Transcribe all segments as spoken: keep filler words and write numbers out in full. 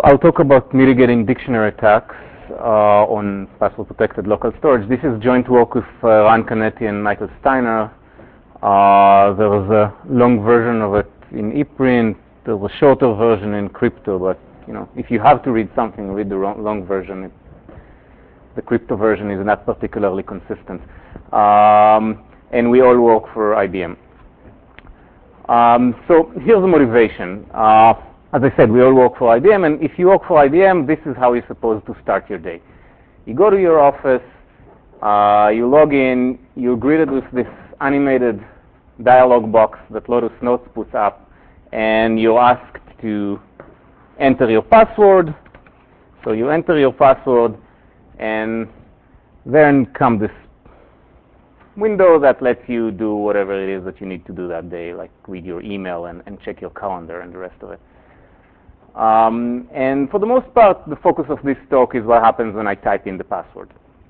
I'll talk about mitigating dictionary attacks uh, on password-protected local storage. This is joint work with uh, Ran Canetti and Michael Steiner. Uh, there was a long version of it in ePrint. There was a shorter version in crypto, but you know, if you have to read something, read the long, long version. It, the crypto version is not particularly consistent. Um, and we all work for I B M. Um, so here's the motivation. Uh, as I said, we all work for I B M, and if you work for I B M, this is how you're supposed to start your day. You go to your office, uh, you log in, you're greeted with this animated dialog box that Lotus Notes puts up, and you're asked to enter your password. So you enter your password, and then comes this window that lets you do whatever it is that you need to do that day, like read your email and, and check your calendar and the rest of it. Um, and for the most part, the focus of this talk is what happens when I type in the password.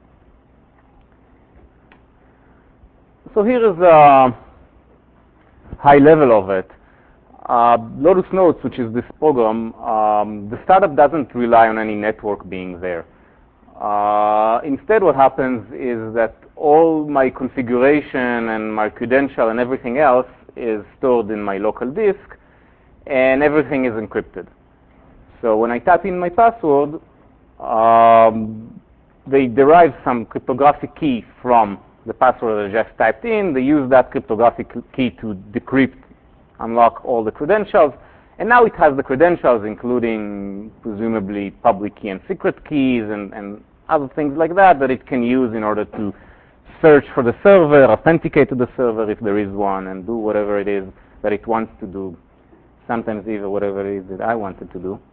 So here is a high level of it. Uh, Lotus Notes, which is this program, um, the startup doesn't rely on any network being there. Uh, instead, what happens is that all my configuration and my credential and everything else is stored in my local disk, and everything is encrypted. So when I type in my password, um, they derive some cryptographic key from the password I just typed in. They use that cryptographic key to decrypt, unlock all the credentials, and now it has the credentials, including presumably public key and secret keys and, and other things like that that it can use in order to search for the server, authenticate to the server if there is one, and do whatever it is that it wants to do, sometimes even whatever it is that I wanted to do.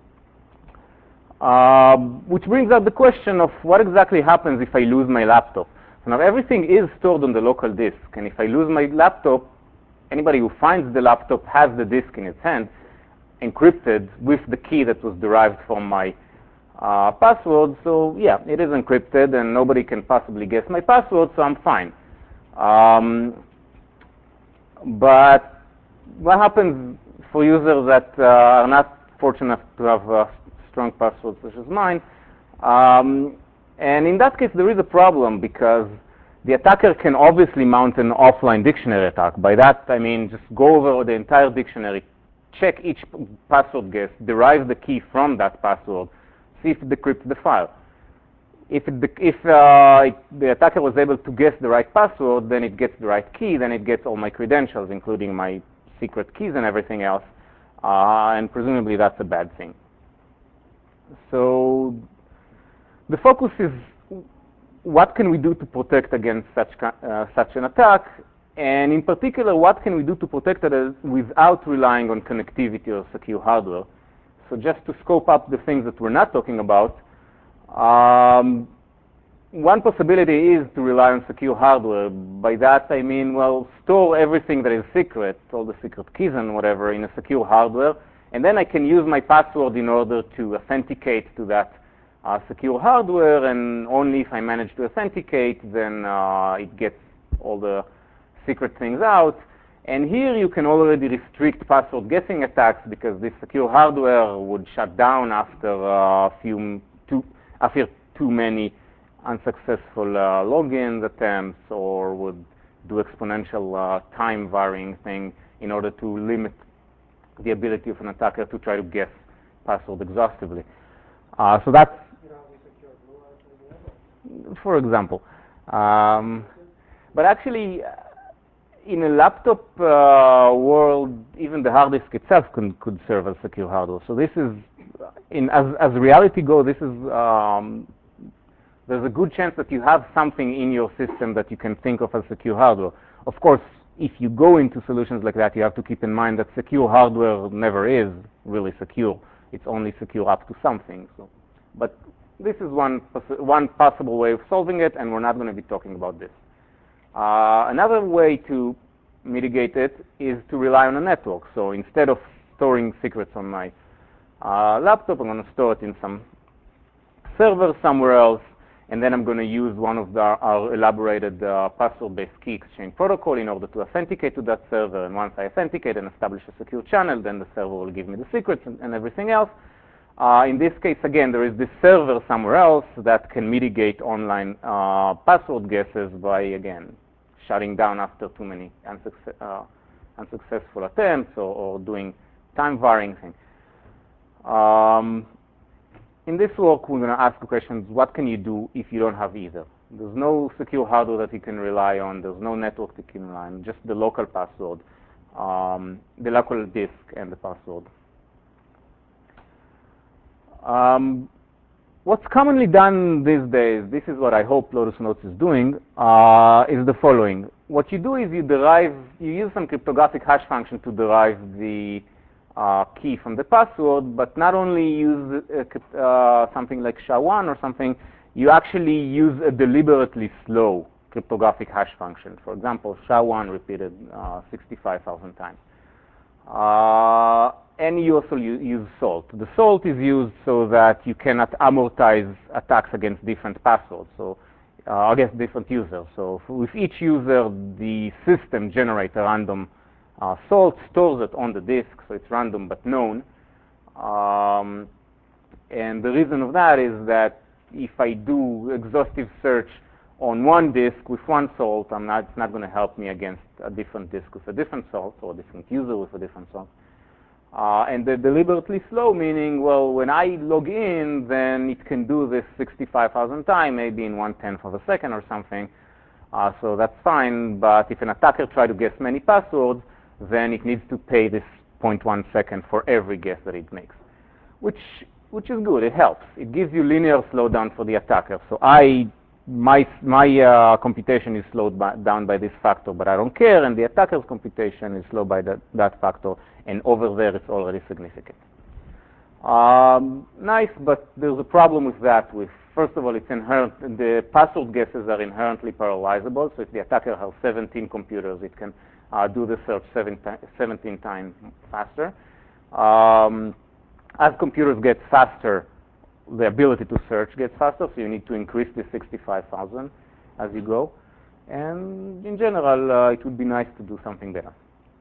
Uh, which brings up the question of what exactly happens if I lose my laptop. So now everything is stored on the local disk, and if I lose my laptop, anybody who finds the laptop has the disk in its hand, encrypted with the key that was derived from my uh, password. So yeah, it is encrypted, and nobody can possibly guess my password, so I'm fine. Um, but what happens for users that uh, are not fortunate to have uh, strong passwords such as mine? Um, and in that case, there is a problem, because the attacker can obviously mount an offline dictionary attack. By that, I mean just go over the entire dictionary, check each password guess, derive the key from that password, see if it decrypts the file. If, it, if uh, it, the attacker was able to guess the right password, then it gets the right key, then it gets all my credentials, including my secret keys and everything else, uh, and presumably that's a bad thing. So the focus is, what can we do to protect against such, uh, such an attack? And in particular, what can we do to protect it without relying on connectivity or secure hardware? So just to scope up the things that we're not talking about, um, one possibility is to rely on secure hardware. By that I mean, well, store everything that is secret, all the secret keys and whatever, in a secure hardware, and then I can use my password in order to authenticate to that Uh, secure hardware, and only if I manage to authenticate, then uh, it gets all the secret things out. And here you can already restrict password guessing attacks, because this secure hardware would shut down after a few, too, after too many unsuccessful uh, login attempts, or would do exponential uh, time varying thing in order to limit the ability of an attacker to try to guess password exhaustively. Uh, so that's, for example. Um, but actually, in a laptop uh, world, even the hard disk itself can, could serve as secure hardware. So this is, in, as, as reality goes, this is, um, there's a good chance that you have something in your system that you can think of as secure hardware. Of course, if you go into solutions like that, you have to keep in mind that secure hardware never is really secure. It's only secure up to something. So, but this is one, one possible way of solving it, and we're not going to be talking about this. Uh, another way to mitigate it is to rely on a network. So instead of storing secrets on my uh, laptop, I'm going to store it in some server somewhere else, and then I'm going to use one of the, our elaborated uh, password-based key exchange protocol in order to authenticate to that server. And once I authenticate and establish a secure channel, then the server will give me the secrets and, and everything else. Uh, in this case, again, there is this server somewhere else that can mitigate online uh, password guesses by, again, shutting down after too many unsuccess, uh, unsuccessful attempts or, or doing time varying things. Um, in this work, we're going to ask the questions, what can you do if you don't have either? There's no secure hardware that you can rely on. There's no network that you can rely on, just the local password, um, the local disk and the password. Um, what's commonly done these days, this is what I hope Lotus Notes is doing, uh, is the following. What you do is you derive, you use some cryptographic hash function to derive the uh, key from the password, but not only use uh, uh, something like S H A one or something, you actually use a deliberately slow cryptographic hash function. For example, S H A one repeated uh, sixty-five thousand times. Uh, and you also use salt. The salt is used so that you cannot amortize attacks against different passwords, so uh, against different users. So with each user, the system generates a random uh, salt, stores it on the disk, so it's random but known. Um, and the reason of that is that if I do exhaustive search on one disk with one salt, I'm not, it's not going to help me against a different disk with a different salt or a different user with a different salt. Uh, and the deliberately slow meaning, well, when I log in, then it can do this sixty-five thousand times, maybe in one-tenth of a second or something. Uh, so that's fine. But if an attacker tries to guess many passwords, then it needs to pay this zero point one second for every guess that it makes, which which is good. It helps. It gives you linear slowdown for the attacker. So I my my uh, computation is slowed by, down by this factor, but I don't care, and the attacker's computation is slowed by that, that factor, and over there it's already significant. Um, nice, but there's a problem with that. With first of all, it's inherent. The password guesses are inherently parallelizable. So if the attacker has seventeen computers, it can uh, do the search seventeen times faster. Um, as computers get faster, the ability to search gets faster, so you need to increase the sixty-five thousand as you go. And in general, uh, it would be nice to do something better.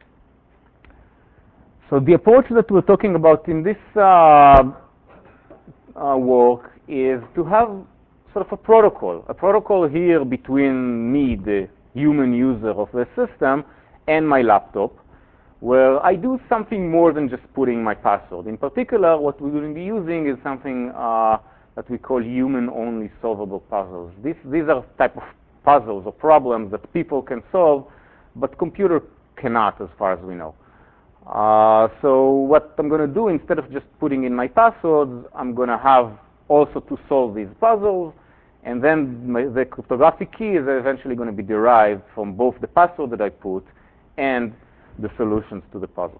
So the approach that we're talking about in this uh, uh, work is to have sort of a protocol, a protocol here between me, the human user of the system, and my laptop, where I do something more than just putting my password. In particular, what we're going to be using is something uh, that we call human-only solvable puzzles. This, these are type of puzzles or problems that people can solve, but computer cannot, as far as we know. Uh, so what I'm going to do, instead of just putting in my passwords, I'm going to have also to solve these puzzles, and then my, the cryptographic key is eventually going to be derived from both the password that I put and the solutions to the puzzles.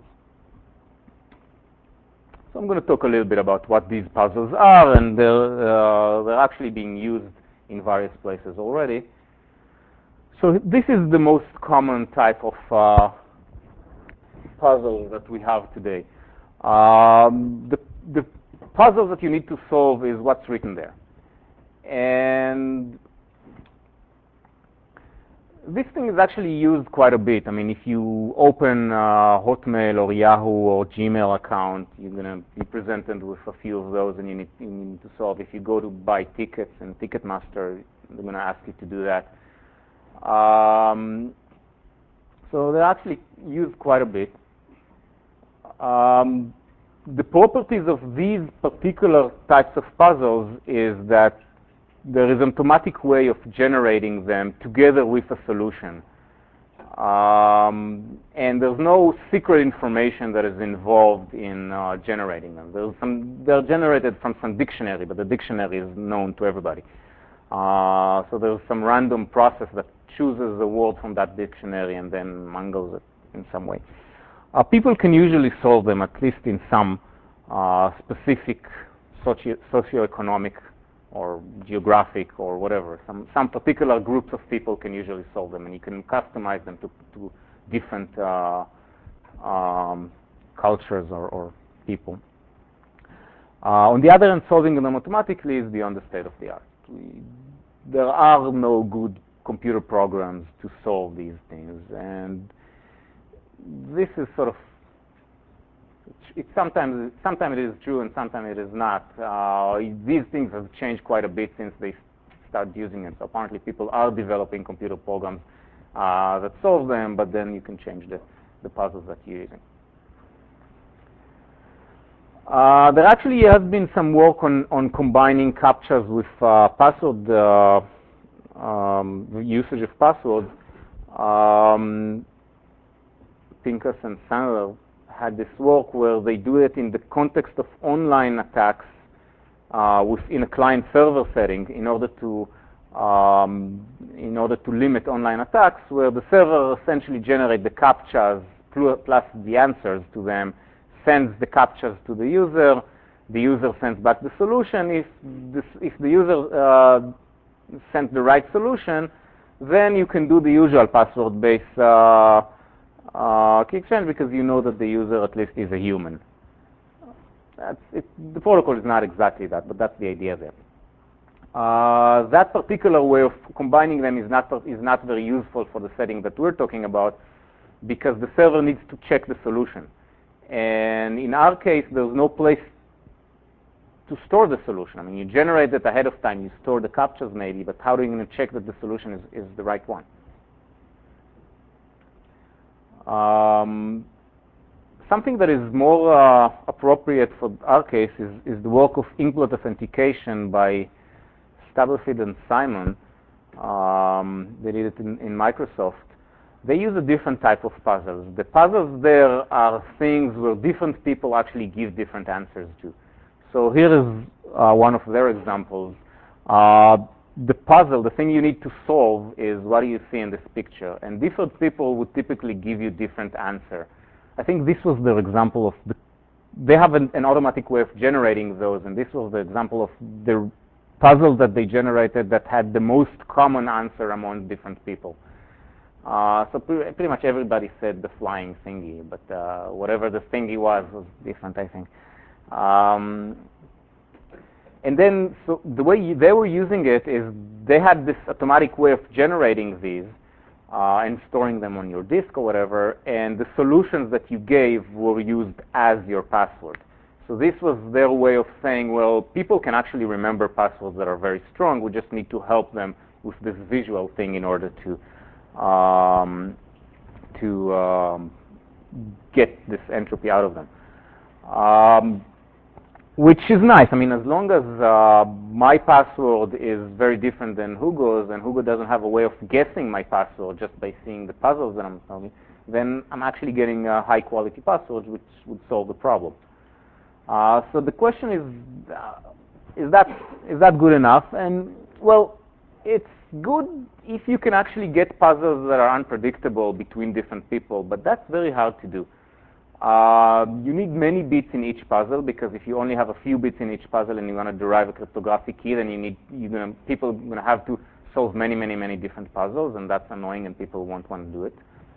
So I'm going to talk a little bit about what these puzzles are, and they're, uh, they're actually being used in various places already. So this is the most common type of uh, puzzle that we have today. Um, the, the puzzle that you need to solve is what's written there. And this thing is actually used quite a bit. I mean, if you open uh, Hotmail or Yahoo or Gmail account, you're going to be presented with a few of those, and you need, you need to solve. If you go to buy tickets in Ticketmaster, they're going to ask you to do that. Um, so they're actually used quite a bit. Um, the properties of these particular types of puzzles is that there is an automatic way of generating them together with a solution. Um, and there's no secret information that is involved in uh, generating them. There's some, they're generated from some dictionary, but the dictionary is known to everybody. Uh, so there's some random process that chooses a word from that dictionary and then mangles it in some way. Uh, people can usually solve them, at least in some uh, specific socio socioeconomic or geographic or whatever. Some, some particular groups of people can usually solve them, and you can customize them to, to different uh, um, cultures or, or people. Uh, on the other hand, solving them automatically is beyond the state of the art. We, there are no good computer programs to solve these things, and this is sort of It's, it's sometimes, sometimes it is true and sometimes it is not. Uh, these things have changed quite a bit since they started using it. So apparently people are developing computer programs uh, that solve them, but then you can change the, the puzzles that you're using. Uh, there actually has been some work on, on combining CAPTCHAs with uh, password uh, um, usage of passwords. Um, Pincus and Sandler had this work where they do it in the context of online attacks uh, within a client-server setting in order to um, in order to limit online attacks, where the server essentially generates the CAPTCHAs plus the answers to them, sends the CAPTCHAs to the user, the user sends back the solution. If, this, if the user uh, sends the right solution, then you can do the usual password-based uh, uh, key exchange because you know that the user at least is a human. That's it. The protocol is not exactly that, but that's the idea there. Uh, that particular way of combining them is not, is not very useful for the setting that we're talking about because the server needs to check the solution. And in our case, there's no place to store the solution. I mean, you generate it ahead of time, you store the CAPTCHAs maybe, but how are you going to check that the solution is, is the right one? Um, something that is more uh, appropriate for our case is, is the work of inkblot authentication by Stubblefield and Simon. Um, they did it in, in Microsoft. They use a different type of puzzles. The puzzles there are things where different people actually give different answers to. So here is uh, one of their examples. Uh, the puzzle, the thing you need to solve is what do you see in this picture? And different people would typically give you different answer. I think this was their example of, the, they have an, an automatic way of generating those, and this was the example of the puzzle that they generated that had the most common answer among different people. Uh, so pre pretty much everybody said the flying thingy, but uh, whatever the thingy was was different, I think. Um, and then, so the way you, they were using it is they had this automatic way of generating these uh, and storing them on your disk or whatever, and the solutions that you gave were used as your password. So this was their way of saying, well, people can actually remember passwords that are very strong. We just need to help them with this visual thing in order to um, to um, get this entropy out of them. Um, which is nice. I mean, as long as uh, my password is very different than Hugo's, and Hugo doesn't have a way of guessing my password just by seeing the puzzles that I'm solving, then I'm actually getting a high-quality password, which would solve the problem. Uh, so the question is, uh, is that is that good enough? And well, it's good if you can actually get puzzles that are unpredictable between different people, but that's very hard to do. Uh, you need many bits in each puzzle, because if you only have a few bits in each puzzle and you want to derive a cryptographic key, then you need you're gonna people are gonna have to solve many, many, many different puzzles, and that's annoying, and people won't want to do it.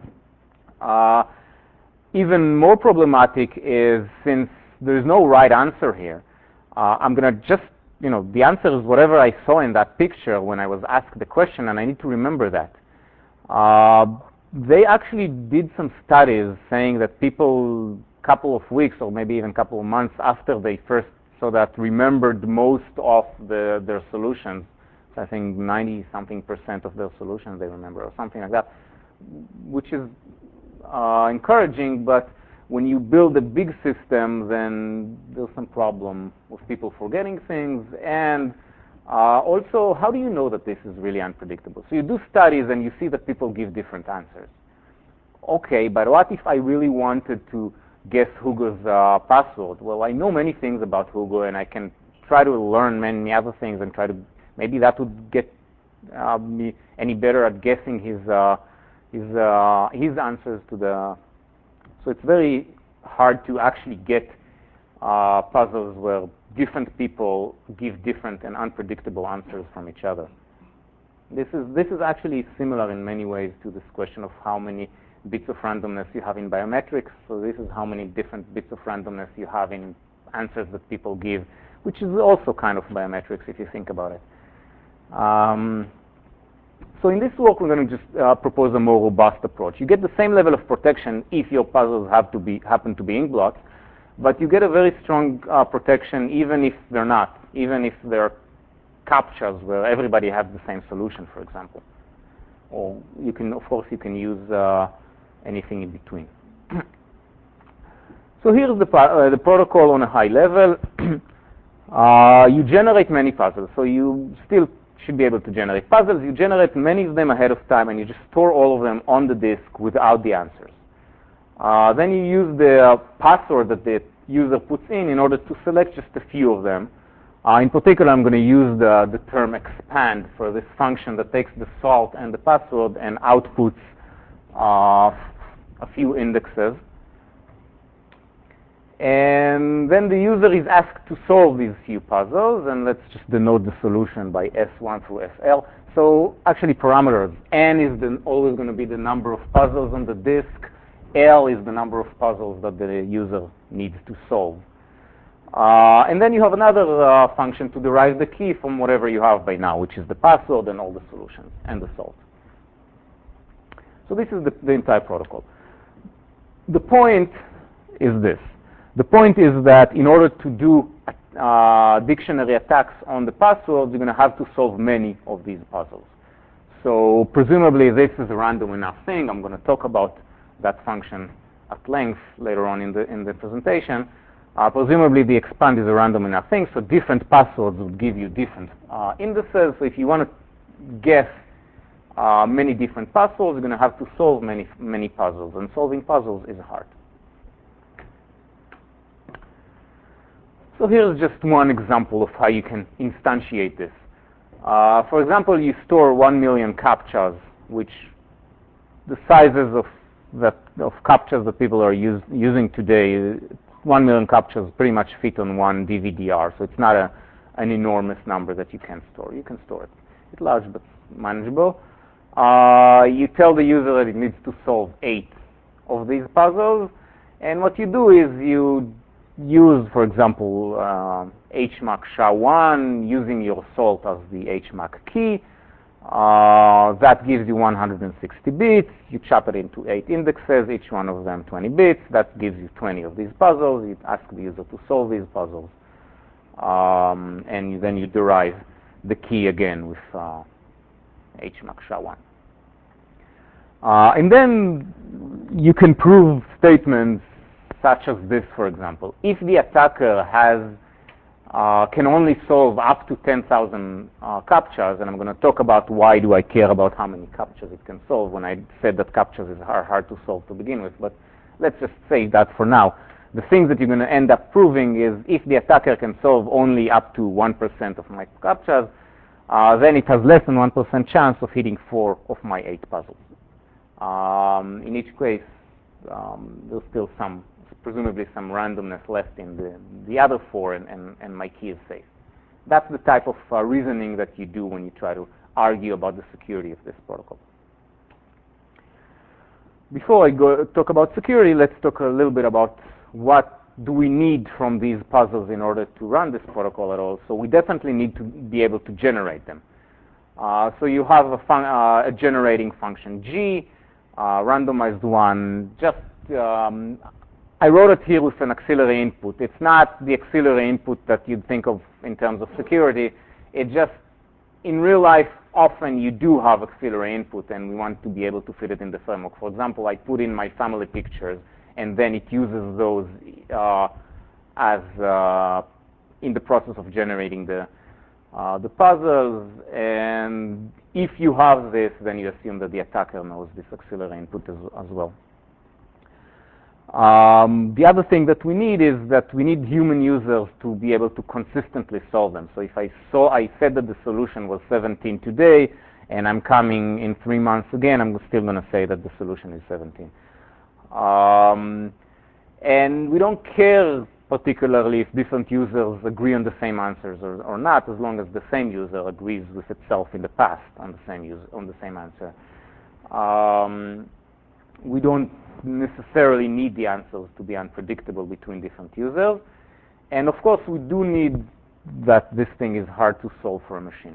Uh, even more problematic is, since there is no right answer here, uh, I'm gonna just you know the answer is whatever I saw in that picture when I was asked the question, and I need to remember that. Uh, They actually did some studies saying that people, couple of weeks or maybe even couple of months after they first saw that, remembered most of the, their solutions. So I think ninety something percent of their solutions they remember, or something like that, which is uh, encouraging. But when you build a big system, then there's some problem with people forgetting things. And Uh, also, how do you know that this is really unpredictable? So you do studies and you see that people give different answers. Okay, but what if I really wanted to guess Hugo's uh, password? Well, I know many things about Hugo, and I can try to learn many other things and try to, maybe that would get uh, me any better at guessing his, uh, his, uh, his answers to the, so it's very hard to actually get uh, puzzles where different people give different and unpredictable answers from each other. This is, this is actually similar in many ways to this question of how many bits of randomness you have in biometrics. So this is how many different bits of randomness you have in answers that people give, which is also kind of biometrics if you think about it. Um, so in this work, we're going to just uh, propose a more robust approach. You get the same level of protection if your puzzles have to be, happen to be inkblots. but you get a very strong uh, protection even if they're not, even if they're CAPTCHAs where everybody has the same solution, for example. Or you can, of course, you can use uh, anything in between. So here's the, uh, the protocol on a high level. uh, you generate many puzzles, so you still should be able to generate puzzles. You generate many of them ahead of time, and you just store all of them on the disk without the answers. Uh, then you use the uh, password that the user puts in in order to select just a few of them. Uh, in particular, I'm going to use the, the term expand for this function that takes the salt and the password and outputs uh, a few indexes. And then the user is asked to solve these few puzzles, and let's just denote the solution by S one through S L. So actually parameters. N is the, always going to be the number of puzzles on the disk. L is the number of puzzles that the user needs to solve. Uh, and then you have another uh, function to derive the key from whatever you have by now, which is the password and all the solutions and the salt. So this is the, the entire protocol. The point is this. The point is that in order to do uh, dictionary attacks on the passwords, you're going to have to solve many of these puzzles. So presumably this is a random enough thing. I'm going to talk about that function at length later on in the, in the presentation. Uh, presumably the expand is a random enough thing, so different passwords would give you different uh, indices. So if you want to guess uh, many different passwords, you're going to have to solve many, many puzzles, and solving puzzles is hard. So here's just one example of how you can instantiate this. Uh, for example, you store one million CAPTCHAs, which the sizes of that of CAPTCHAs that people are use, using today, one million CAPTCHAs pretty much fit on one D V D R, so it's not a, an enormous number that you can store. You can store it. It's large but manageable. Uh, you tell the user that it needs to solve eight of these puzzles, and what you do is you use, for example, uh, H M A C S H A one using your salt as the H M A C key. Uh, that gives you one hundred sixty bits. You chop it into eight indexes, each one of them twenty bits. That gives you twenty of these puzzles. You ask the user to solve these puzzles. Um, and you, then you derive the key again with uh, H M A C S H A one. Uh, and then you can prove statements such as this, for example. If the attacker has Uh, can only solve up to ten thousand uh, CAPTCHAs, and I'm going to talk about why do I care about how many CAPTCHAs it can solve when I said that CAPTCHAs are hard to solve to begin with, but let's just say that for now. The things that you're going to end up proving is if the attacker can solve only up to one percent of my CAPTCHAs, uh, then it has less than one percent chance of hitting four of my eight puzzles. Um, in each case, um, there's still some presumably some randomness left in the, the other four, and, and, and my key is safe. That's the type of uh, reasoning that you do when you try to argue about the security of this protocol. Before I go talk about security, let's talk a little bit about what do we need from these puzzles in order to run this protocol at all. So we definitely need to be able to generate them. Uh, so you have a, fun, uh, a generating function G, uh, randomized one, just um, I wrote it here with an auxiliary input. It's not the auxiliary input that you'd think of in terms of security. It just, in real life, often you do have auxiliary input, and we want to be able to fit it in the framework. For example, I put in my family pictures, and then it uses those uh, as uh, in the process of generating the uh, the puzzles. And if you have this, then you assume that the attacker knows this auxiliary input as, as well. Um, the other thing that we need is that we need human users to be able to consistently solve them. So if I saw, I said that the solution was seventeen today, and I'm coming in three months again, I'm still going to say that the solution is seventeen. Um, and we don't care particularly if different users agree on the same answers or, or not, as long as the same user agrees with itself in the past on the same user, on the same answer. Um, we don't necessarily need the answers to be unpredictable between different users. And of course, we do need that this thing is hard to solve for a machine.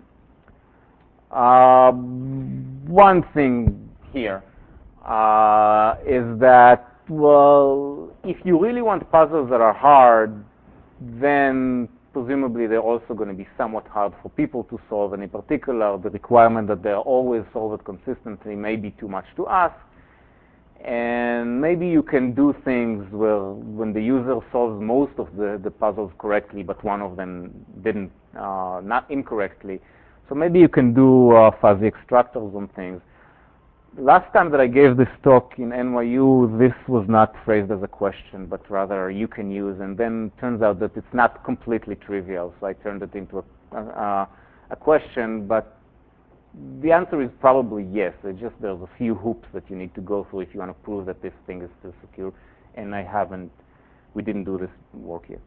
Uh, one thing here uh, is that well, if you really want puzzles that are hard, then presumably they're also going to be somewhat hard for people to solve, and in particular, the requirement that they're always solved consistently may be too much to ask. And maybe you can do things where when the user solves most of the, the puzzles correctly, but one of them didn't, uh, not incorrectly. So maybe you can do uh, fuzzy extractors on things. Last time that I gave this talk in N Y U, this was not phrased as a question, but rather you can use, and then it turns out that it's not completely trivial, so I turned it into a, uh, a question, but the answer is probably yes. It's just there's a few hoops that you need to go through if you want to prove that this thing is still secure, and I haven't, we didn't do this work yet.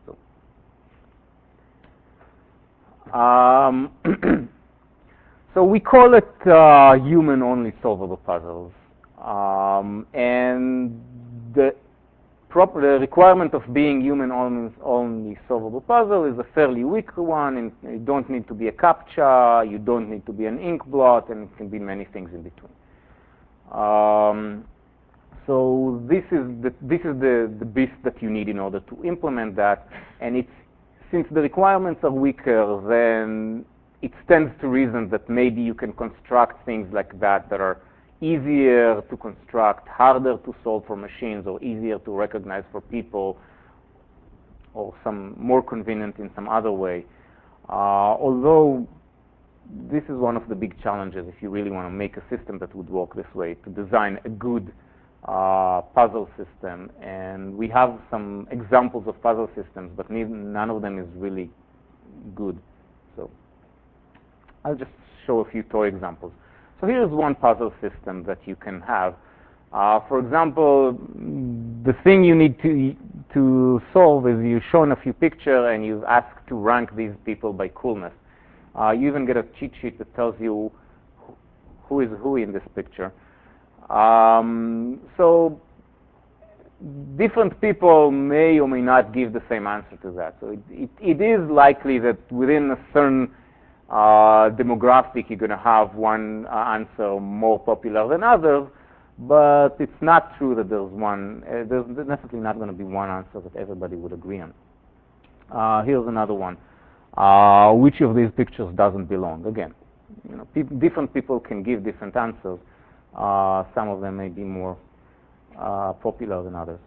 So, um, so we call it uh, human-only solvable puzzles, um, and the proper the requirement of being human-only only solvable puzzle is a fairly weak one, and you don't need to be a CAPTCHA, you don't need to be an ink blot, and it can be many things in between. Um, so this is the this is the the beast that you need in order to implement that, and it's since the requirements are weaker, then it stands to reason that maybe you can construct things like that that are easier to construct, harder to solve for machines, or easier to recognize for people, or some more convenient in some other way. Uh, although this is one of the big challenges if you really want to make a system that would work this way, to design a good uh, puzzle system. And we have some examples of puzzle systems, but none of them is really good. So I'll just show a few toy examples. So here's one puzzle system that you can have. Uh, for example, the thing you need to to solve is you've shown a few pictures and you've asked to rank these people by coolness. Uh, you even get a cheat sheet that tells you who is who in this picture. Um, so different people may or may not give the same answer to that. So it, it, it is likely that within a certain Uh, demographic, you're going to have one uh, answer more popular than others, but it's not true that there's one, uh, there's definitely not going to be one answer that everybody would agree on. Uh, here's another one. Uh, which of these pictures doesn't belong? Again, you know, pe different people can give different answers. Uh, some of them may be more uh, popular than others.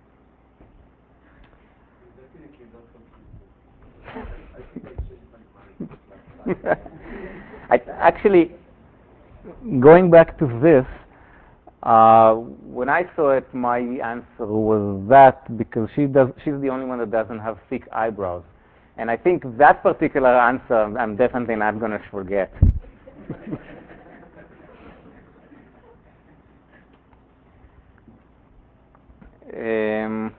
I, actually, going back to this, uh, when I saw it, my answer was that because she does, she's the only one that doesn't have thick eyebrows. And I think that particular answer I'm definitely not going to forget. um,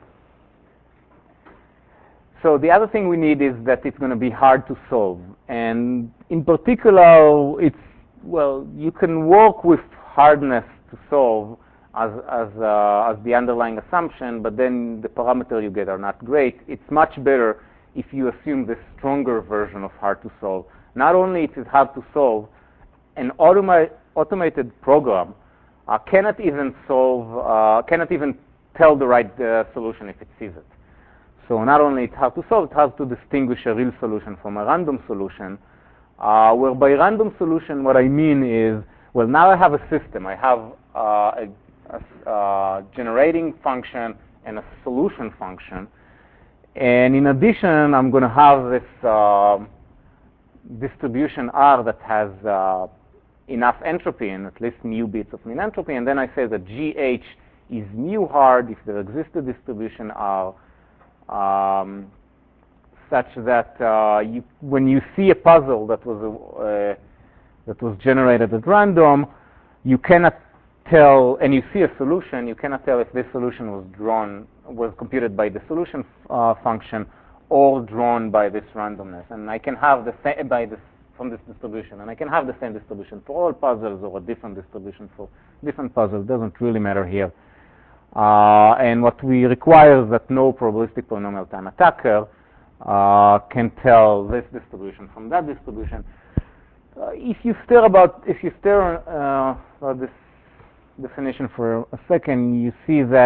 So the other thing we need is that it's going to be hard to solve. And in particular, it's, well, you can work with hardness to solve as, as, uh, as the underlying assumption, but then the parameters you get are not great. It's much better if you assume the stronger version of hard to solve. Not only it is hard to solve, an automa automated program uh, cannot even solve, uh, cannot even tell the right uh, solution if it sees it. So not only it's hard to solve, it has to distinguish a real solution from a random solution. Uh, where by random solution, what I mean is, well, now I have a system. I have uh, a, a uh, generating function and a solution function. And in addition, I'm going to have this uh, distribution R that has uh, enough entropy and at least mu bits of mean entropy. And then I say that G H is mu hard if there exists a distribution R. Um, such that uh, you, when you see a puzzle that was uh, that was generated at random, you cannot tell, and you see a solution, you cannot tell if this solution was drawn, was computed by the solution uh, function, or drawn by this randomness. And I can have the same by this from this distribution, and I can have the same distribution for all puzzles, or a different distribution for different puzzles. It doesn't really matter here. Uh, and what we require is that no probabilistic polynomial time attacker uh, can tell this distribution from that distribution. Uh, if you stare about, if you stare uh, about this definition for a second, you see that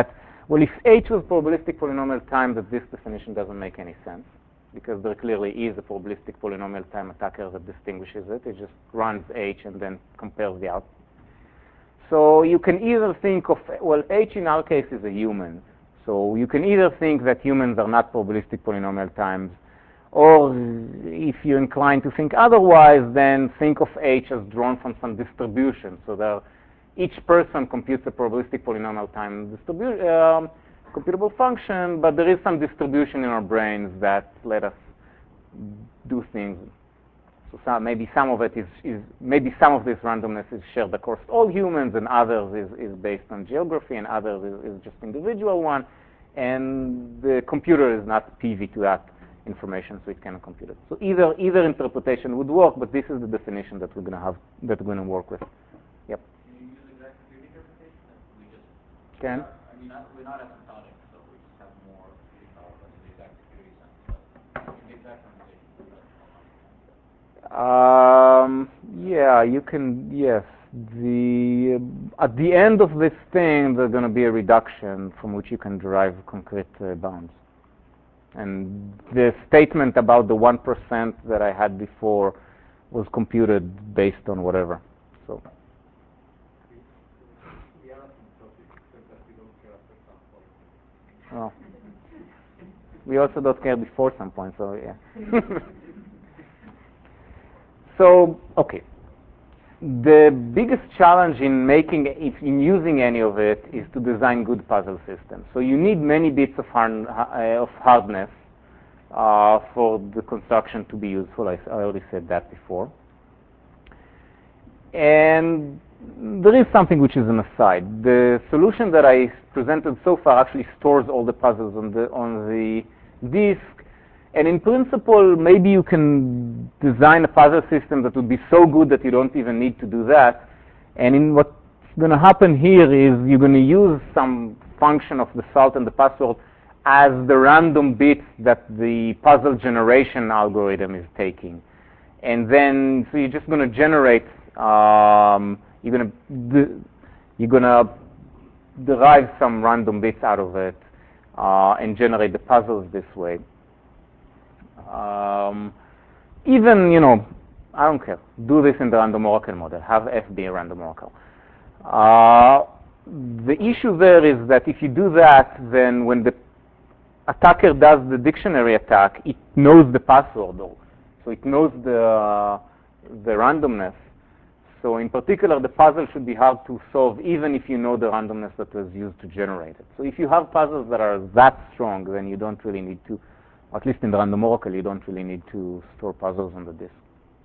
Well, if H was probabilistic polynomial time, that this definition doesn't make any sense, because there clearly is a probabilistic polynomial time attacker that distinguishes it. It just runs H and then compares the output. So you can either think of, well, H in our case is a human. So you can either think that humans are not probabilistic polynomial times, or if you're inclined to think otherwise, then think of H as drawn from some distribution. So there, each person computes a probabilistic polynomial time distribu um, computable function, but there is some distribution in our brains that let us do things. So some, maybe some of it is, is, maybe some of this randomness is shared across all humans, and others is, is based on geography, and others is, is just individual one, and the computer is not privy to that information, so it cannot compute it. So either either interpretation would work, but this is the definition that we're going to have, that we're going to work with. Yep. Can you use exact computing interpretation? We just can. Not, I mean, not, we're not asymptotic, so we just have more computing power than the exact security sense. But in the exact computation. Um, yeah, you can. Yes, the uh, at the end of this thing, there's going to be a reduction from which you can derive concrete uh, bounds. And the statement about the one percent that I had before was computed based on whatever. So. Oh. We also don't care before some point, so yeah. So, okay. The biggest challenge in making, if in using any of it, is to design good puzzle systems. So you need many bits of, hard, uh, of hardness uh, for the construction to be useful. I, I already said that before. And there is something which is an aside. The solution that I presented so far actually stores all the puzzles on the on the disk. And in principle, maybe you can design a puzzle system that would be so good that you don't even need to do that. And in what's going to happen here is you're going to use some function of the salt and the password as the random bits that the puzzle generation algorithm is taking. And then, so you're just going to generate, um, you're going to you're going to derive some random bits out of it uh, and generate the puzzles this way. Um, even, you know, I don't care. Do this in the random oracle model. Have F be a random oracle. Uh, the issue there is that if you do that, then when the attacker does the dictionary attack, it knows the password, though. So it knows the, uh, the randomness. So in particular, the puzzle should be hard to solve, even if you know the randomness that was used to generate it. So if you have puzzles that are that strong, then you don't really need to, at least in the random oracle, you don't really need to store puzzles on the disk.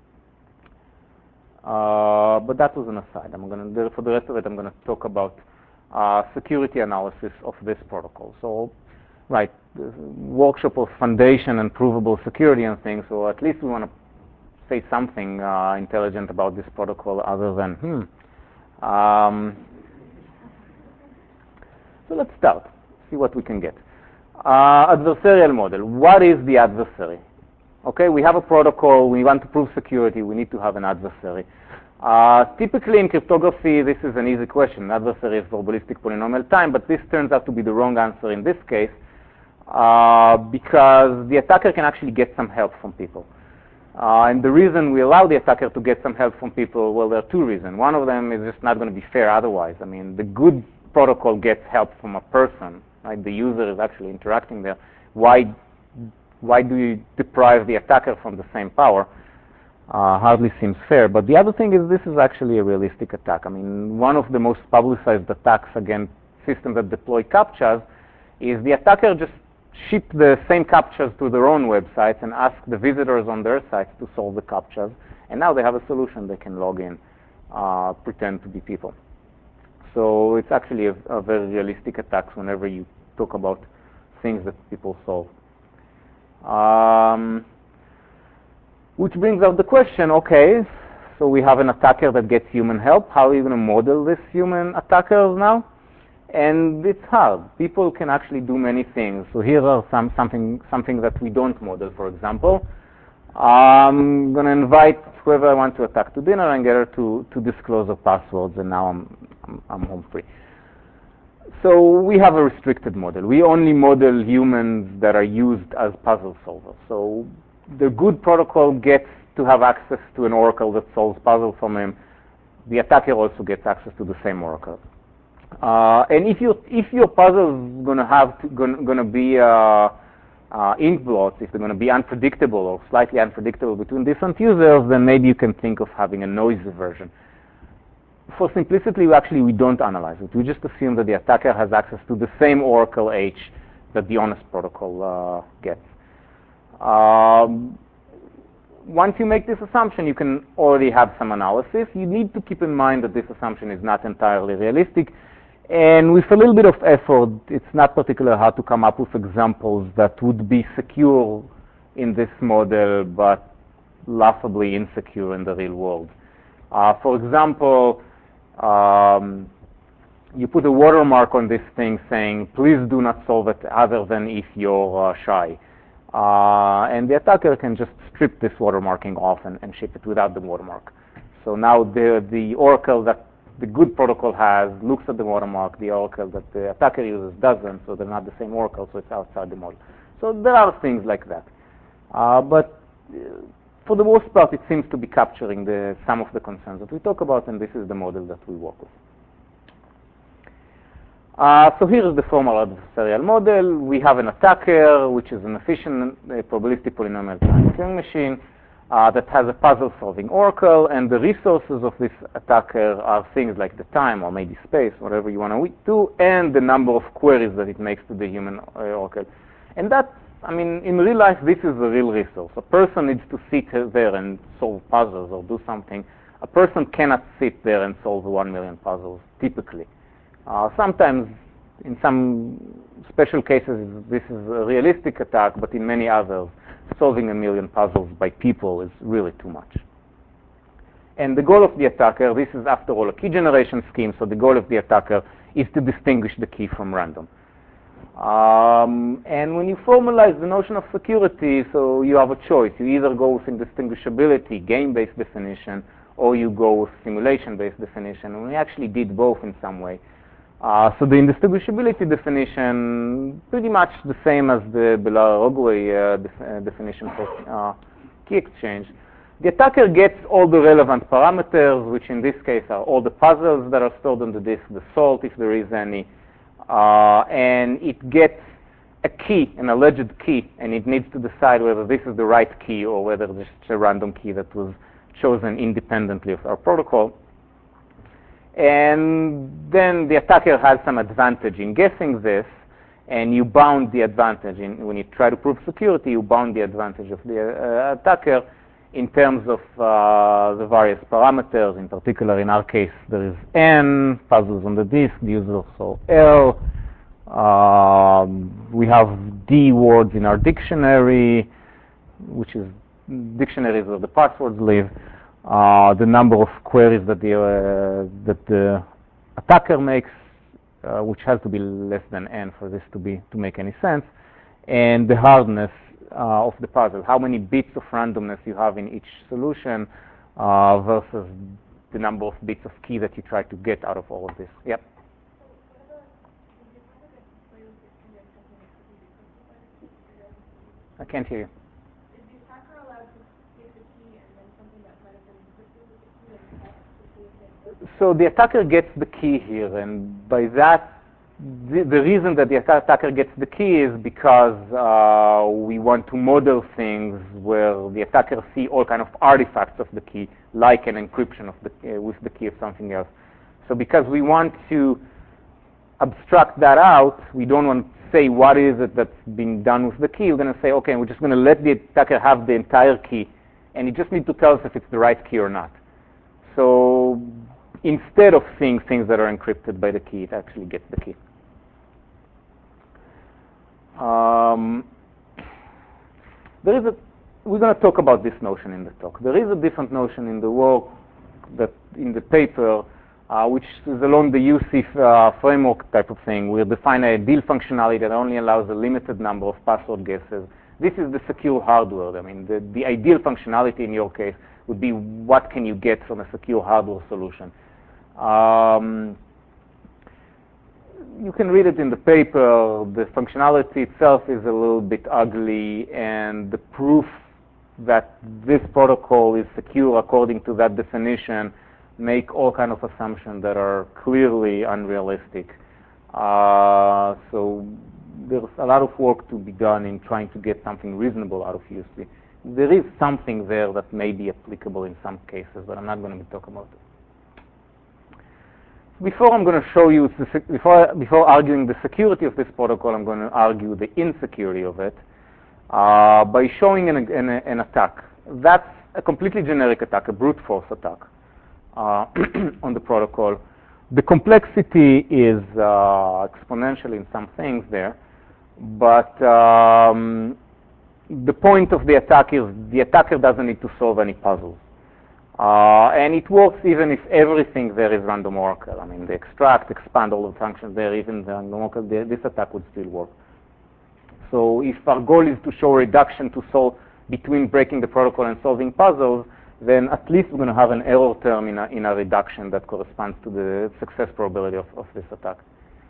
Uh, but that was an aside. I'm going to, for the rest of it, I'm going to talk about uh, security analysis of this protocol. So, right, workshop of foundation and provable security and things. So at least we want to say something uh, intelligent about this protocol, other than hmm. Um, so let's start. See what we can get. Uh, adversarial model. What is the adversary? Okay, we have a protocol. We want to prove security. We need to have an adversary. Uh, typically in cryptography, this is an easy question. Adversary is probabilistic polynomial time, but this turns out to be the wrong answer in this case uh, because the attacker can actually get some help from people. Uh, and the reason we allow the attacker to get some help from people, well, there are two reasons. One of them is just not going to be fair otherwise. I mean, the good protocol gets help from a person. Right? The user is actually interacting there. Why, why do you deprive the attacker from the same power? Uh, hardly seems fair. But the other thing is this is actually a realistic attack. I mean, one of the most publicized attacks against systems that deploy CAPTCHAs is the attacker just ship the same CAPTCHAs to their own websites and ask the visitors on their sites to solve the CAPTCHAs. And now they have a solution. They can log in, uh, pretend to be people. So it's actually a, a very realistic attack whenever you talk about things that people solve. Um, which brings up the question, okay, so we have an attacker that gets human help. How are you going to model this human attackers now? And it's hard. People can actually do many things. So here are some something something that we don't model, for example. I'm going to invite whoever I want to attack to dinner and get her to, to disclose her passwords, and now I'm, I'm, I'm home free. So we have a restricted model. We only model humans that are used as puzzle solvers. So the good protocol gets to have access to an oracle that solves puzzles for him. The attacker also gets access to the same oracle. Uh, and if your if your puzzle is going to have going to be uh, uh, ink blots, if they're going to be unpredictable or slightly unpredictable between different users, then maybe you can think of having a noisy version. For simplicity, we actually we don't analyze it. We just assume that the attacker has access to the same oracle H that the honest protocol uh, gets. Um, once you make this assumption, you can already have some analysis. You need to keep in mind that this assumption is not entirely realistic. And with a little bit of effort, it's not particularly hard to come up with examples that would be secure in this model, but laughably insecure in the real world. Uh, for example, um, you put a watermark on this thing saying, please do not solve it other than if you're uh, shy. Uh, and the attacker can just strip this watermarking off and, and ship it without the watermark. So now the, the oracle that the good protocol has looks at the watermark, the oracle that the attacker uses doesn't, so they're not the same oracle, so it's outside the model. So there are things like that. Uh, but uh, for the most part, it seems to be capturing the, some of the concerns that we talk about, and this is the model that we work with. Uh, so here is the formal adversarial model. We have an attacker, which is an efficient uh, probabilistic polynomial time Turing machine uh, that has a puzzle-solving oracle, and the resources of this attacker are things like the time, or maybe space, whatever you want to do, and the number of queries that it makes to the human uh, oracle. And that, I mean, in real life, this is a real resource. A person needs to sit there and solve puzzles or do something. A person cannot sit there and solve one million puzzles, typically. Uh, sometimes, in some special cases, this is a realistic attack, but in many others, solving a million puzzles by people is really too much. And the goal of the attacker, this is after all a key generation scheme, so the goal of the attacker is to distinguish the key from random. Um, and when you formalize the notion of security, so you have a choice. You either go with indistinguishability, game-based definition, or you go with simulation-based definition. And we actually did both in some way. Uh, so the indistinguishability definition, pretty much the same as the Bellaire-Ogway uh, def uh, definition for uh, key exchange. The attacker gets all the relevant parameters, which in this case are all the puzzles that are stored on the disk, the salt, if there is any, uh, and it gets a key, an alleged key, and it needs to decide whether this is the right key or whether this is a random key that was chosen independently of our protocol. And then the attacker has some advantage in guessing this, and you bound the advantage. In, when you try to prove security, you bound the advantage of the uh, attacker in terms of uh, the various parameters. In particular, in our case, there is n, puzzles on the disk, the user so L. Um, we have D words in our dictionary, which is dictionaries where the passwords live. Uh, the number of queries that the, uh, that the attacker makes, uh, which has to be less than n for this to be to make any sense, and the hardness uh, of the puzzle, how many bits of randomness you have in each solution uh, versus the number of bits of key that you try to get out of all of this. Yep. I can't hear you. So the attacker gets the key here, and by that, the, the reason that the attacker gets the key is because uh, we want to model things where the attacker see all kind of artifacts of the key, like an encryption of the, uh, with the key of something else. So because we want to abstract that out, we don't want to say what is it that's being done with the key. We're going to say, okay, we're just going to let the attacker have the entire key, and you just need to tell us if it's the right key or not. So instead of seeing things that are encrypted by the key, it actually gets the key. Um, there is a, we're going to talk about this notion in the talk. There is a different notion in the work, that in the paper, uh, which is along the U C uh, framework type of thing. We define a deal functionality that only allows a limited number of password guesses. This is the secure hardware. I mean, the, the ideal functionality in your case would be what can you get from a secure hardware solution. Um, you can read it in the paper. The functionality itself is a little bit ugly, and the proof that this protocol is secure according to that definition make all kind of assumptions that are clearly unrealistic. Uh, so there's a lot of work to be done in trying to get something reasonable out of U S B. There is something there that may be applicable in some cases, but I'm not going to be talking about it. Before I'm going to show you, the, before, before arguing the security of this protocol, I'm going to argue the insecurity of it uh, by showing an, an, an attack. That's a completely generic attack, a brute force attack uh, on the protocol. The complexity is uh, exponential in some things there, but um, the point of the attack is the attacker doesn't need to solve any puzzles. Uh, and it works even if everything there is random oracle. I mean, the extract, expand, all the functions there, even the random oracle, this attack would still work. So if our goal is to show reduction to solve between breaking the protocol and solving puzzles, then at least we're going to have an error term in a, in a reduction that corresponds to the success probability of, of this attack.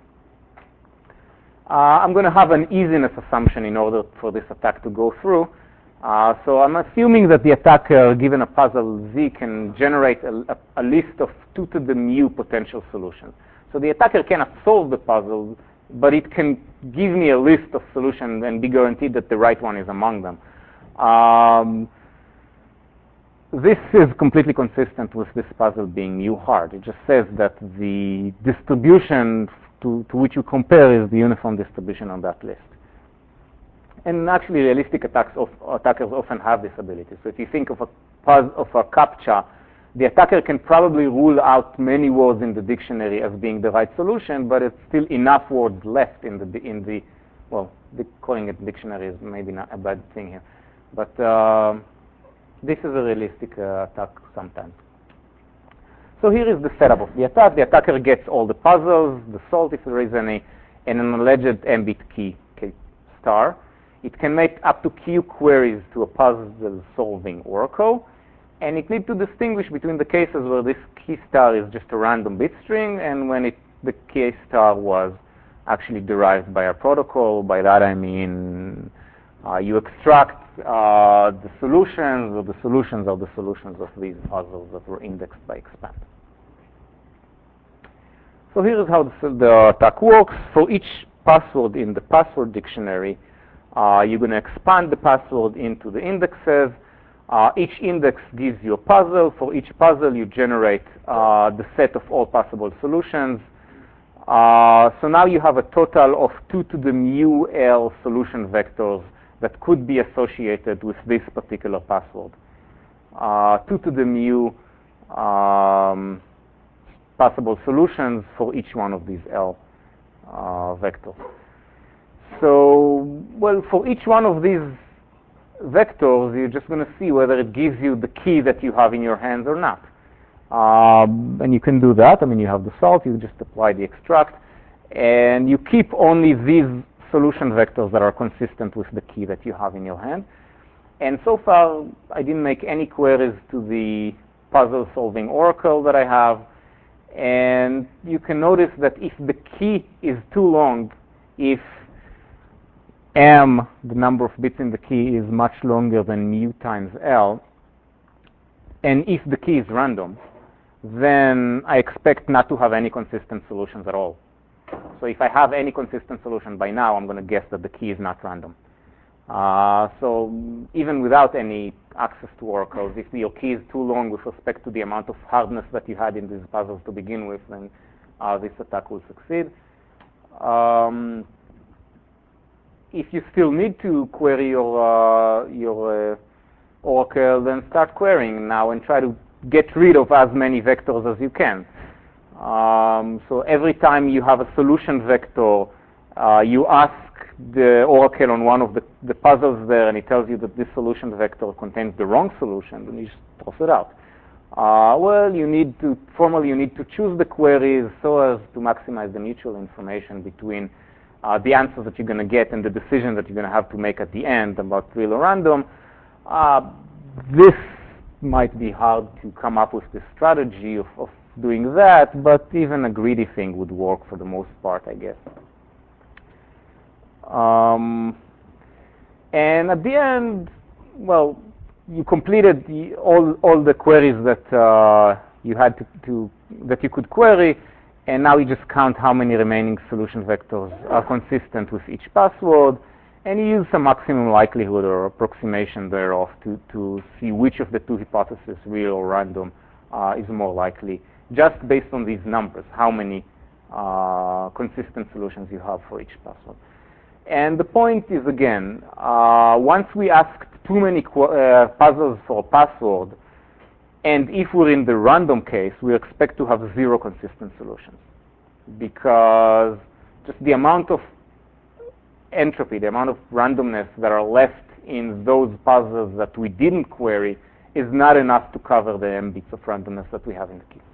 Uh, I'm going to have an easiness assumption in order for this attack to go through. Uh, so I'm assuming that the attacker, given a puzzle Z, can generate a, a, a list of two to the mu potential solutions. So the attacker cannot solve the puzzle, but it can give me a list of solutions and be guaranteed that the right one is among them. Um, this is completely consistent with this puzzle being mu hard. It just says that the distribution to, to which you compare is the uniform distribution on that list. And actually, realistic attacks of, attackers often have this ability. So if you think of a, of a CAPTCHA, the attacker can probably rule out many words in the dictionary as being the right solution, but it's still enough words left in the, in the well, the, calling it dictionary is maybe not a bad thing here. But uh, this is a realistic uh, attack sometimes. So here is the setup of the attack. The attacker gets all the puzzles, the salt if there is any, and an alleged M-bit key, K star. It can make up to Q queries to a puzzle-solving oracle, and it needs to distinguish between the cases where this key star is just a random bit string and when it, the key star was actually derived by a protocol. By that I mean uh, you extract uh, the solutions, or the solutions are the solutions of these puzzles that were indexed by expand. So here is how the, the attack works. For each password in the password dictionary, Uh, you're going to expand the password into the indexes. Uh, each index gives you a puzzle. For each puzzle, you generate uh, the set of all possible solutions. Uh, so now you have a total of two to the mu L solution vectors that could be associated with this particular password. Uh, two to the mu um, possible solutions for each one of these L uh, vectors. So, well, for each one of these vectors, you're just going to see whether it gives you the key that you have in your hands or not. Um, and you can do that. I mean, you have the salt, you just apply the extract, and you keep only these solution vectors that are consistent with the key that you have in your hand. And so far, I didn't make any queries to the puzzle-solving oracle that I have. And you can notice that if the key is too long, if M, the number of bits in the key, is much longer than mu times L, and if the key is random, then I expect not to have any consistent solutions at all. So if I have any consistent solution by now, I'm going to guess that the key is not random. Uh, so even without any access to oracles, if your key is too long with respect to the amount of hardness that you had in these puzzles to begin with, then uh, this attack will succeed. Um, If you still need to query your uh, your uh, oracle, then start querying now and try to get rid of as many vectors as you can. Um, so every time you have a solution vector, uh, you ask the oracle on one of the, the puzzles there, and it tells you that this solution vector contains the wrong solution, then you just toss it out. Uh, well, you need to formally you need to choose the queries so as to maximize the mutual information between Uh, the answers that you're going to get and the decision that you're going to have to make at the end about real or random. Uh, this might be hard to come up with this strategy of, of doing that, but even a greedy thing would work for the most part, I guess. Um, and at the end, well, you completed the, all all the queries that uh, you had to, to that you could query, and now you just count how many remaining solution vectors are consistent with each password, and you use some maximum likelihood or approximation thereof to to see which of the two hypotheses, real or random, uh, is more likely, just based on these numbers, how many uh, consistent solutions you have for each password. And the point is, again, uh, once we asked too many qu uh, puzzles for a password, and if we're in the random case, we expect to have zero consistent solutions, because just the amount of entropy, the amount of randomness that are left in those puzzles that we didn't query is not enough to cover the m bits of randomness that we have in the key.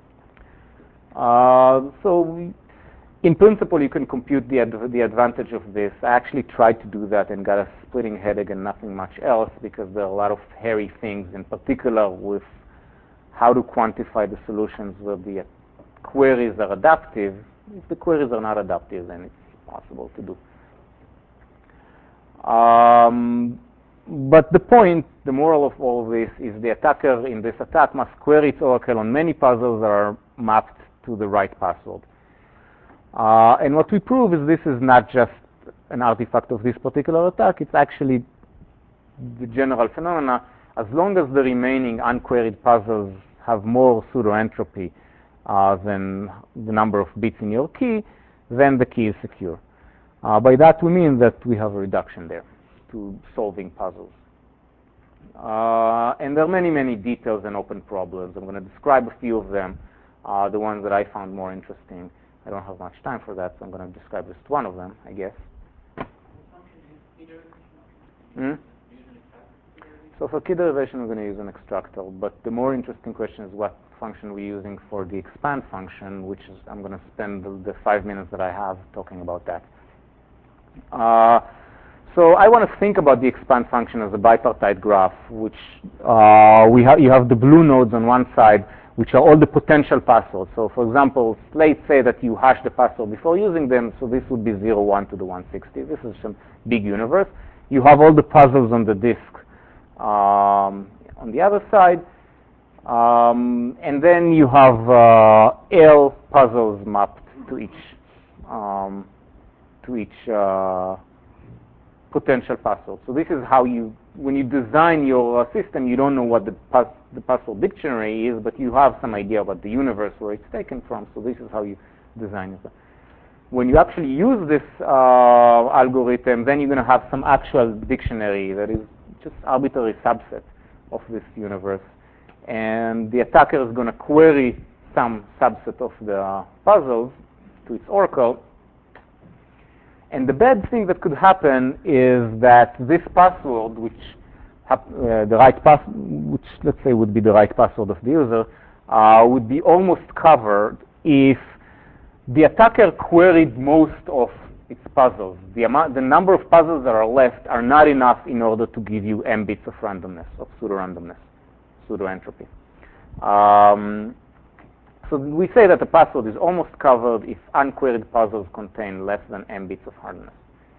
Uh, so we, in principle, you can compute the, adv the advantage of this. I actually tried to do that and got a splitting headache and nothing much else, because there are a lot of hairy things, in particular with how to quantify the solutions where the queries are adaptive. If the queries are not adaptive, then it's possible to do. Um, but the point, the moral of all of this, is the attacker in this attack must query its oracle on many puzzles that are mapped to the right password. Uh, and what we prove is this is not just an artifact of this particular attack, it's actually the general phenomena. As long as the remaining unqueried puzzles have more pseudo-entropy uh, than the number of bits in your key, then the key is secure. Uh, by that we mean that we have a reduction there to solving puzzles. Uh, and there are many, many details and open problems. I'm going to describe a few of them, uh, the ones that I found more interesting. I don't have much time for that, so I'm going to describe just one of them, I guess. Hmm? So for key derivation, we're going to use an extractor, but the more interesting question is what function we're using for the expand function, which is, I'm going to spend the, the five minutes that I have talking about that. Uh, so I want to think about the expand function as a bipartite graph, which uh, we ha you have the blue nodes on one side, which are all the potential passwords. So for example, let's say that you hash the password before using them, so this would be zero one to the one sixty. This is some big universe. You have all the puzzles on the disk um, on the other side, um, and then you have uh, L puzzles mapped to each um, to each uh, potential password. So this is how you, when you design your uh, system, you don't know what the, pass, the password dictionary is, but you have some idea about the universe where it's taken from, so this is how you design it. When you actually use this uh, algorithm, then you're going to have some actual dictionary that is just arbitrary subset of this universe, and the attacker is going to query some subset of the puzzles to its oracle. And the bad thing that could happen is that this password, which uh, the right pass, which let's say would be the right password of the user, uh, would be almost covered if the attacker queried most of its puzzles. The amount, the number of puzzles that are left are not enough in order to give you m bits of randomness, of pseudo-randomness, pseudo-entropy. Um, So we say that the password is almost covered if unqueried puzzles contain less than m bits of hardness.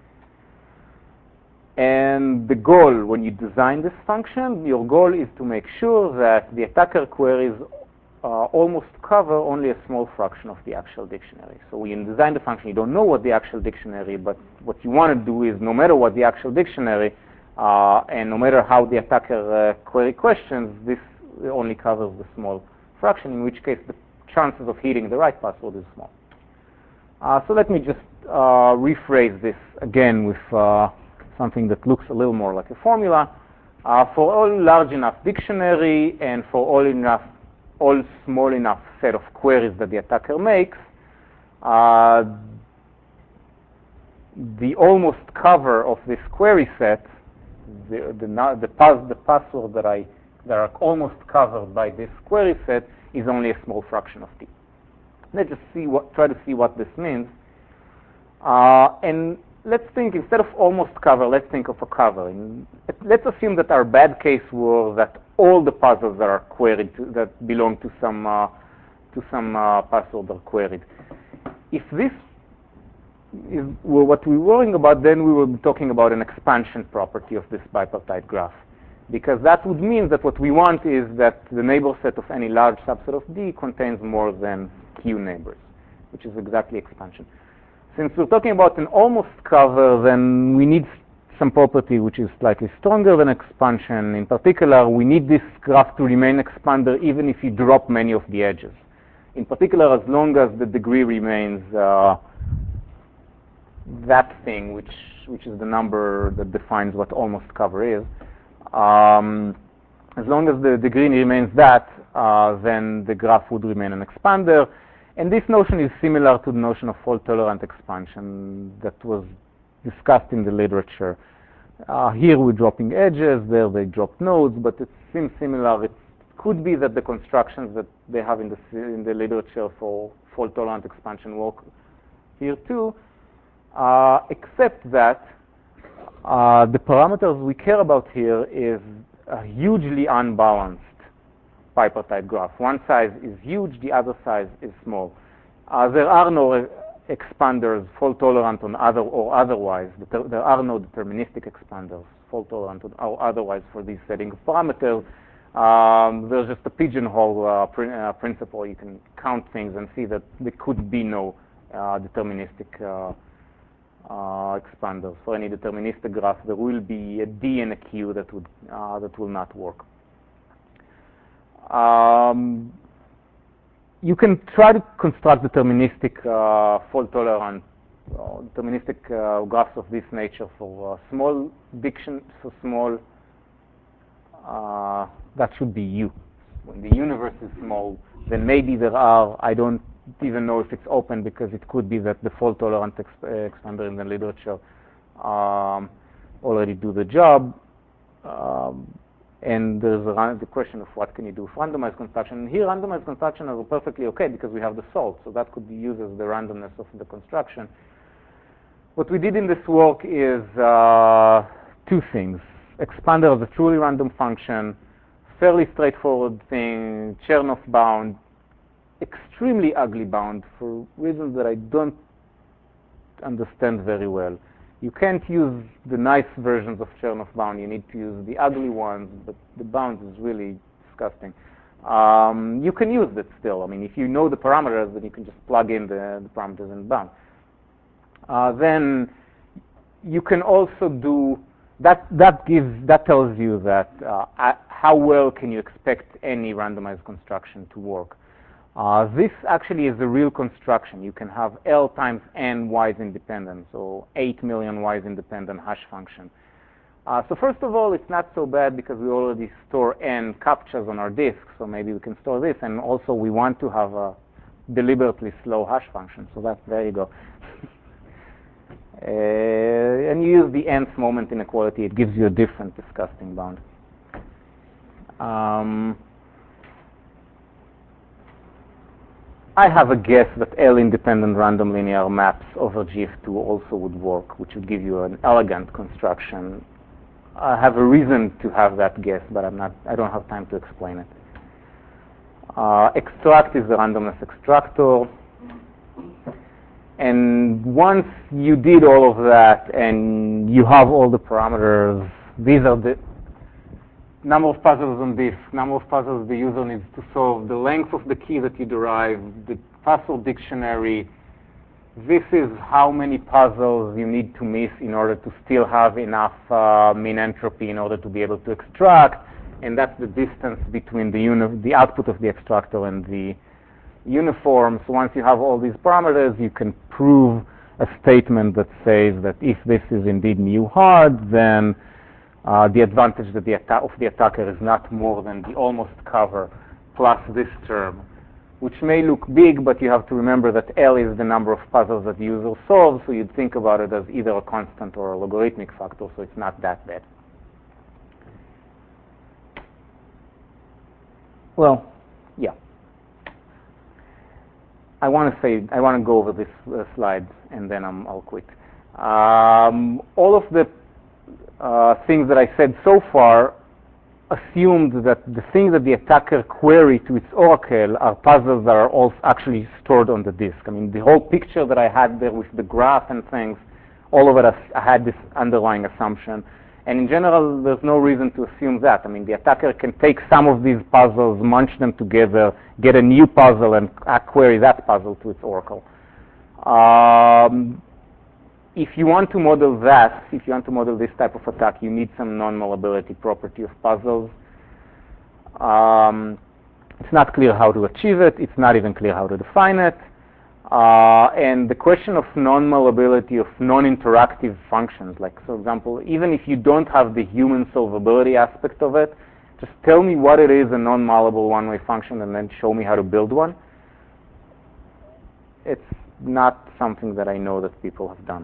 And the goal, when you design this function, your goal is to make sure that the attacker queries uh, almost cover only a small fraction of the actual dictionary. So when you design the function, you don't know what the actual dictionary, but what you want to do is, no matter what the actual dictionary, uh, and no matter how the attacker uh, query questions, this only covers the small fraction, in which case the chances of hitting the right password is small. Uh, so let me just uh, rephrase this again with uh, something that looks a little more like a formula. Uh, for all large enough dictionary and for all enough, all small enough set of queries that the attacker makes, uh, the almost cover of this query set, the the, the, pass, the password that I that are almost covered by this query set, is only a small fraction of t. Let's just see what, try to see what this means. Uh, and let's think, instead of almost cover, let's think of a cover. And let's assume that our bad case was that all the puzzles that are queried, to, that belong to some uh, to some uh, password are queried. If this is well, what we're worrying about, then we will be talking about an expansion property of this bipartite graph. Because that would mean that what we want is that the neighbor set of any large subset of D contains more than Q neighbors, which is exactly expansion. Since we're talking about an almost cover, then we need some property which is slightly stronger than expansion. In particular, we need this graph to remain expander even if you drop many of the edges. In particular, as long as the degree remains uh, that thing, which, which is the number that defines what almost cover is. Um, as long as the degree remains that, uh, then the graph would remain an expander. And this notion is similar to the notion of fault-tolerant expansion that was discussed in the literature. Uh, here we're dropping edges, there they drop nodes, but it seems similar. It could be that the constructions that they have in the, in the literature for fault-tolerant expansion work here too, uh, except that Uh, the parameters we care about here is a hugely unbalanced bipartite graph. One size is huge, the other size is small. Uh, there are no expanders fault-tolerant on other or otherwise. There are no deterministic expanders fault-tolerant or otherwise for these setting of parameters. Um, there's just a pigeonhole uh, pr uh, principle. You can count things and see that there could be no uh, deterministic uh, Uh, expanders. For any deterministic graph, there will be a D and a Q that would uh, that will not work. Um, you can try to construct deterministic uh, fault-tolerant uh, deterministic uh, graphs of this nature for uh, small diction, for small. Uh, that should be U. When the universe is small, then maybe there are. I don't even know if it's open because it could be that the fault-tolerant exp expander in the literature um, already do the job. Um, and there's a, the question of what can you do with randomized construction. And here, randomized construction are perfectly okay because we have the salt, so that could be used as the randomness of the construction. What we did in this work is uh, two things. Expander of a truly random function, fairly straightforward thing, Chernoff bound, extremely ugly bound for reasons that I don't understand very well. You can't use the nice versions of Chernoff bound. You need to use the ugly ones, but the bound is really disgusting. Um, you can use that still. I mean, if you know the parameters, then you can just plug in the, the parameters in bound. Uh, then you can also do that. That gives that tells you that uh, how well can you expect any randomized construction to work. Uh, this actually is a real construction. You can have L times n Y's independent, so eight million Y's independent hash function. Uh, so first of all, it's not so bad because we already store n captchas on our disk, so maybe we can store this. And also, we want to have a deliberately slow hash function, so that, there you go. uh, and you use the nth moment inequality. It gives you a different disgusting bound. Um, I have a guess that L-independent random linear maps over G F two also would work, which would give you an elegant construction. I have a reason to have that guess, but I'm not, I don't have time to explain it. Uh, extract is the randomness extractor. And once you did all of that and you have all the parameters, these are the number of puzzles on disk, number of puzzles the user needs to solve, the length of the key that you derive, the password dictionary. This is how many puzzles you need to miss in order to still have enough uh, mean entropy in order to be able to extract, and that's the distance between the, uni the output of the extractor and the uniform. So once you have all these parameters, you can prove a statement that says that if this is indeed mu hard, then uh, the advantage that the of the attacker is not more than the almost cover plus this term, which may look big, but you have to remember that L is the number of puzzles that the user solves, so you'd think about it as either a constant or a logarithmic factor, so it's not that bad. Well, yeah. I want to say, I want to go over this uh, slide, and then I'm, I'll quit. Um, all of the uh, things that I said so far assumed that the things that the attacker query to its oracle are puzzles that are also actually stored on the disk. I mean, the whole picture that I had there with the graph and things, all of it, I had this underlying assumption. And in general, there's no reason to assume that. I mean, the attacker can take some of these puzzles, munch them together, get a new puzzle, and query that puzzle to its oracle. Um, if you want to model that, if you want to model this type of attack, you need some non-malleability property of puzzles. Um, it's not clear how to achieve it. It's not even clear how to define it. Uh, and the question of non-malleability of non-interactive functions, like, for example, even if you don't have the human solvability aspect of it, just tell me what it is a non-malleable one-way function and then show me how to build one. It's not something that I know that people have done.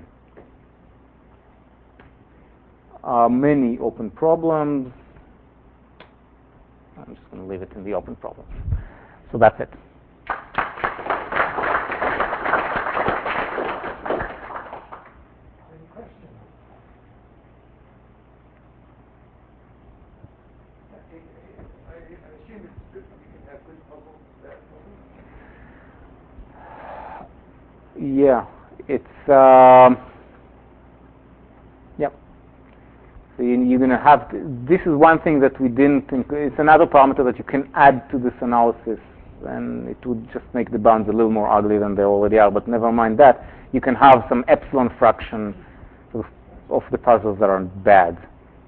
Uh, many open problems. I'm just going to leave it in the open problems. So that's it. Any questions? I, I assume it's good, you can have good puzzles, bad puzzles. Yeah, it's. Um, yep. So you, you're going to have, to, this is one thing that we didn't think, it's another parameter that you can add to this analysis, and it would just make the bounds a little more ugly than they already are, but never mind that. You can have some epsilon fraction of, of the puzzles that are bad.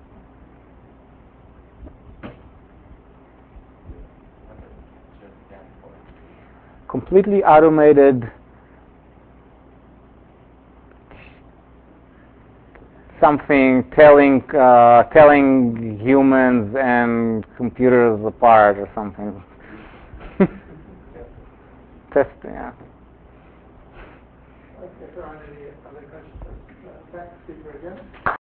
Completely automated something telling uh, telling humans and computers apart or something. Test, yeah. If there aren't any other questions, uh, thanks, speaker again.